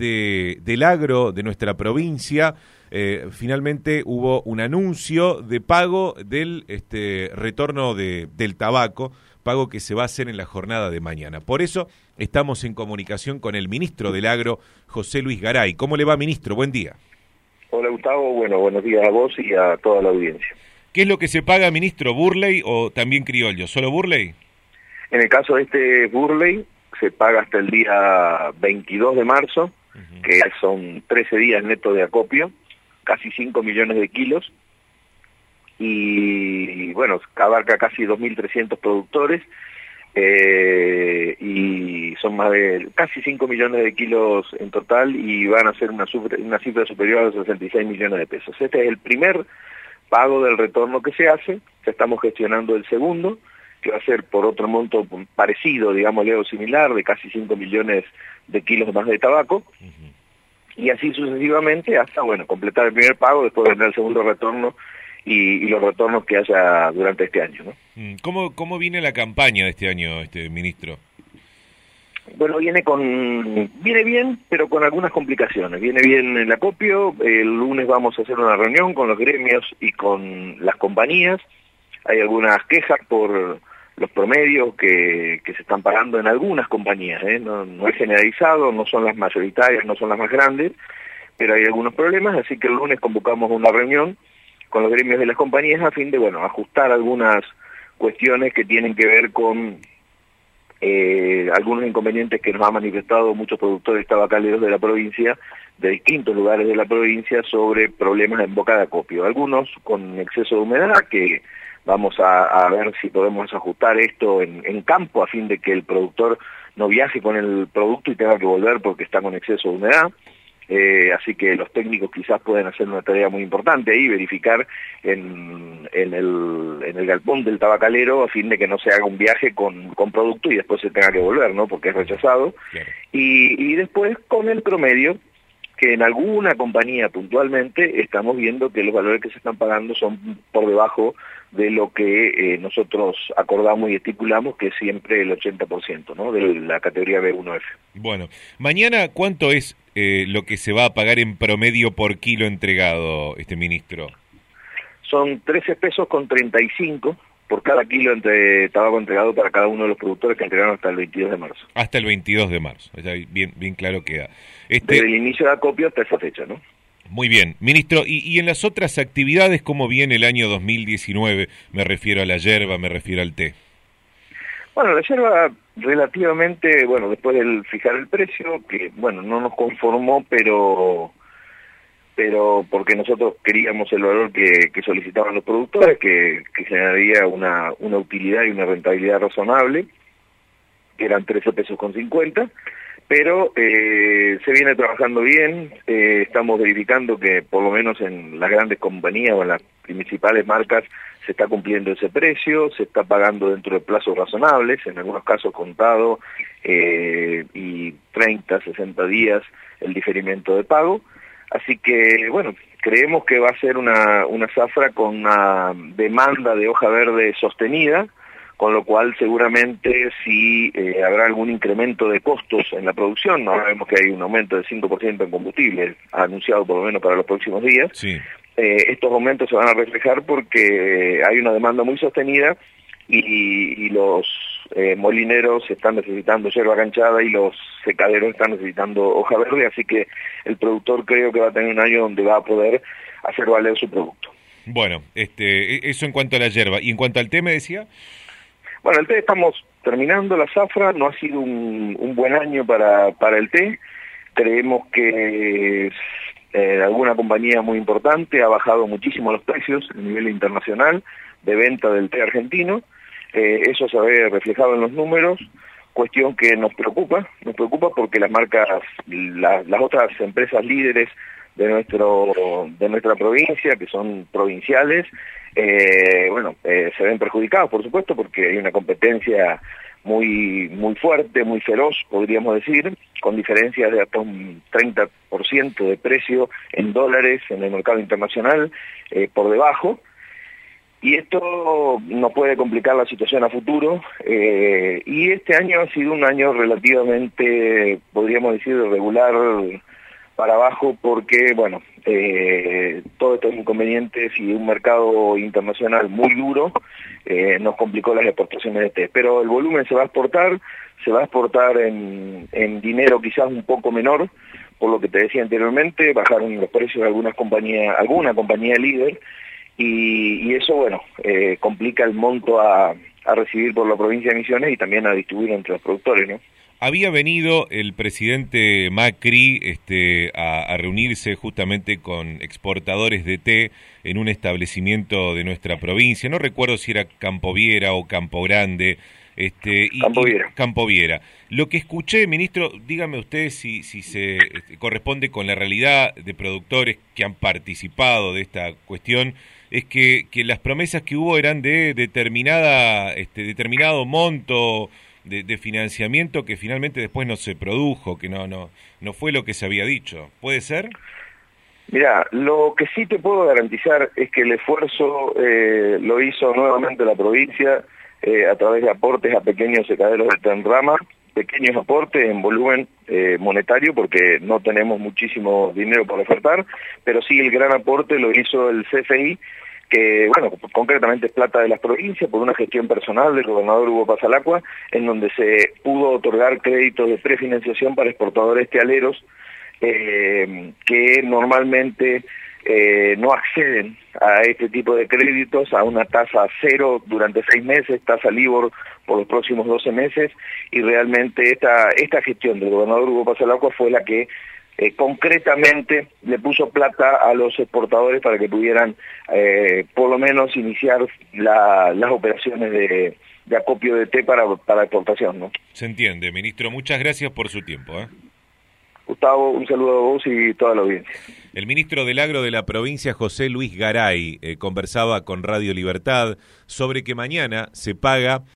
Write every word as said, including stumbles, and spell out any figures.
de, del agro de nuestra provincia, eh, finalmente hubo un anuncio de pago del este, retorno de, del tabaco, pago que se va a hacer en la jornada de mañana. Por eso estamos en comunicación con el ministro del Agro, José Luis Garay. ¿Cómo le va, ministro? Buen día. Hola, Gustavo. Bueno, buenos días a vos y a toda la audiencia. ¿Qué es lo que se paga, ministro? ¿Burley o también criollo? ¿Solo Burley? En el caso de este Burley, se paga hasta el día veintidós de marzo, uh-huh. que son trece días netos de acopio, casi cinco millones de kilos, y bueno, abarca casi dos mil trescientos productores, eh, y son más de casi cinco millones de kilos en total, y van a ser una, super, una cifra superior a los sesenta y seis millones de pesos. Este es el primer pago del retorno que se hace, ya estamos gestionando el segundo, que va a ser por otro monto parecido, digámosle, o similar, de casi cinco millones de kilos más de tabaco, uh-huh. y así sucesivamente hasta, bueno, completar el primer pago, después vendrá el segundo retorno y, y los retornos que haya durante este año, ¿no? ¿Cómo, cómo viene la campaña de este año, este ministro? Bueno, viene con viene bien, pero con algunas complicaciones. Viene bien el acopio, el lunes vamos a hacer una reunión con los gremios y con las compañías. Hay algunas quejas por los promedios que, que se están pagando en algunas compañías, ¿eh? no, no es generalizado, no son las mayoritarias, no son las más grandes, pero hay algunos problemas, así que el lunes convocamos una reunión con los gremios de las compañías a fin de, bueno, ajustar algunas cuestiones que tienen que ver con eh, algunos inconvenientes que nos han manifestado muchos productores tabacaleros de la provincia, de distintos lugares de la provincia, sobre problemas en boca de acopio. Algunos con exceso de humedad, que vamos a, a ver si podemos ajustar esto en, en campo a fin de que el productor no viaje con el producto y tenga que volver porque está con exceso de humedad. Eh, así que los técnicos quizás pueden hacer una tarea muy importante ahí, verificar en, en, el, en el galpón del tabacalero a fin de que no se haga un viaje con, con producto y después se tenga que volver, ¿no? Porque es rechazado. Claro. Y, y después con el promedio, que en alguna compañía puntualmente estamos viendo que los valores que se están pagando son por debajo de lo que eh, nosotros acordamos y estipulamos, que es siempre el ochenta por ciento, ¿no? De la categoría B uno F. Bueno, mañana, ¿cuánto es eh, lo que se va a pagar en promedio por kilo entregado, este ministro? Son trece pesos con treinta y cinco por cada kilo entre tabaco entregado para cada uno de los productores que entregaron hasta el veintidós de marzo. Hasta el veintidós de marzo, ya bien, bien claro queda. Este... Desde el inicio de acopio hasta esa fecha, ¿no? Muy bien, ministro, y, y en las otras actividades, ¿cómo viene el año dos mil diecinueve? Me refiero a la yerba, me refiero al té. Bueno, la yerba relativamente, bueno, después del fijar el precio, que bueno, no nos conformó, pero pero porque nosotros queríamos el valor que, que solicitaban los productores, que, que generaría una, una utilidad y una rentabilidad razonable, que eran trece pesos con cincuenta, pero eh, se viene trabajando bien, eh, estamos verificando que por lo menos en las grandes compañías o en las principales marcas se está cumpliendo ese precio, se está pagando dentro de plazos razonables, en algunos casos contado, eh, y treinta, sesenta días el diferimiento de pago. Así que, bueno, creemos que va a ser una, una zafra con una demanda de hoja verde sostenida, con lo cual seguramente si eh, habrá algún incremento de costos en la producción, ahora vemos que hay un aumento del cinco por ciento en combustible, anunciado por lo menos para los próximos días, sí. eh, estos aumentos se van a reflejar porque hay una demanda muy sostenida y, y los eh, molineros están necesitando yerba ganchada y los secaderos están necesitando hoja verde, así que el productor creo que va a tener un año donde va a poder hacer valer su producto. Bueno, este, eso en cuanto a la yerba. ¿Y en cuanto al té, me decía? Bueno, el té estamos terminando la zafra, no ha sido un, un buen año para, para el té. Creemos que eh, alguna compañía muy importante ha bajado muchísimo los precios a nivel internacional de venta del té argentino. Eh, eso se ve reflejado en los números, cuestión que nos preocupa, nos preocupa porque las marcas, la, las otras empresas líderes de nuestro de nuestra provincia, que son provinciales, eh, bueno, eh, se ven perjudicados, por supuesto, porque hay una competencia muy muy fuerte, muy feroz, podríamos decir, con diferencias de hasta un treinta por ciento de precio en dólares en el mercado internacional, eh, por debajo. y esto nos puede complicar la situación a futuro, eh, y este año ha sido un año relativamente, podríamos decir, regular para abajo, porque, bueno, eh, todos estos inconvenientes y un mercado internacional muy duro eh, nos complicó las exportaciones de té. Pero el volumen se va a exportar, se va a exportar en, en dinero quizás un poco menor, por lo que te decía anteriormente, bajaron los precios de algunas compañías, alguna compañía líder, y, y eso, bueno, eh, complica el monto a, a recibir por la provincia de Misiones y también a distribuir entre los productores, ¿no? Había venido el presidente Macri este, a, a reunirse justamente con exportadores de té en un establecimiento de nuestra provincia. No recuerdo si era Campo Viera o Campo Grande. Este, y, Campo Viera. Y Campo Viera. Lo que escuché, ministro, dígame usted si, si se este, corresponde con la realidad de productores que han participado de esta cuestión, es que, que las promesas que hubo eran de determinada, este, determinado monto De, de financiamiento que finalmente después no se produjo, que no no no fue lo que se había dicho. ¿Puede ser? Mira, lo que sí te puedo garantizar es que el esfuerzo eh, lo hizo nuevamente la provincia eh, a través de aportes a pequeños secaderos de Tenrama, pequeños aportes en volumen eh, monetario, porque no tenemos muchísimo dinero para ofertar, pero sí el gran aporte lo hizo el C F I, que, bueno, concretamente es plata de las provincias, por una gestión personal del gobernador Hugo Pasalacqua, en donde se pudo otorgar créditos de prefinanciación para exportadores tealeros eh, que normalmente eh, no acceden a este tipo de créditos a una tasa cero durante seis meses, tasa LIBOR por los próximos doce meses, y realmente esta, esta gestión del gobernador Hugo Pasalacqua fue la que Eh, concretamente le puso plata a los exportadores para que pudieran eh, por lo menos iniciar la, las operaciones de, de acopio de té para, para exportación, ¿no? Se entiende, ministro. Muchas gracias por su tiempo, ¿eh? Gustavo, un saludo a vos y toda la audiencia. El ministro del Agro de la provincia, José Luis Garay, eh, conversaba con Radio Libertad sobre que mañana se paga